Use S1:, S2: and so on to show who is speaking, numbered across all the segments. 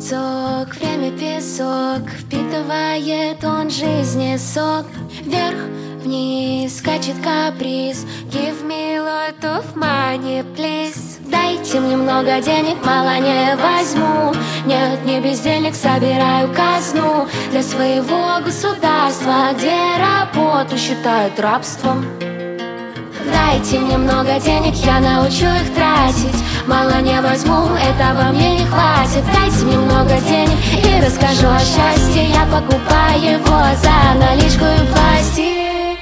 S1: Сок, время песок, впитывает он жизни сок. Вверх, вниз, скачет каприз. Give me lot of money, please. Дайте мне много денег, мало не возьму. Нет, не без денег, собираю казну для своего государства, где работу считают рабством. Дайте мне много денег, я научу их тратить. Мало не возьму, этого мне не хватит. Дайте мне много денег и расскажу о счастье. Я покупаю его за наличку и пластик.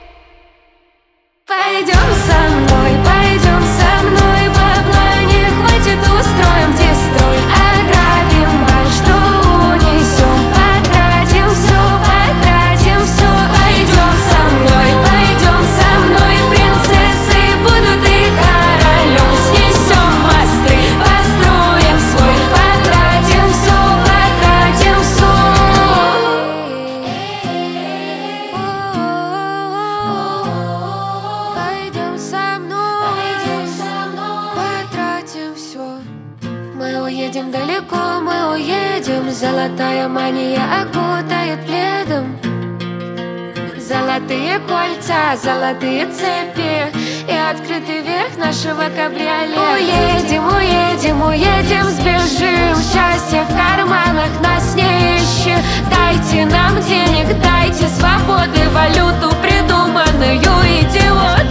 S1: Пойдем со мной, бабла не хватит, устроим дестрой. Ограбим банк, что унесем, потратим все. Пойдем со мной, принцессы будут и королем. Снесем мосты, построим свой, потратим все. Пойдем со мной, потратим все. Мы уедем далеко, мы уедем. Золотая мания окутает пледом. Золотые кольца, золотые цепи и открытый верх нашего кабриолета. Уедем, сбежим. Счастье в карманах, нас не ищи. Дайте нам денег, дайте свободы, валюту придуманную идиот.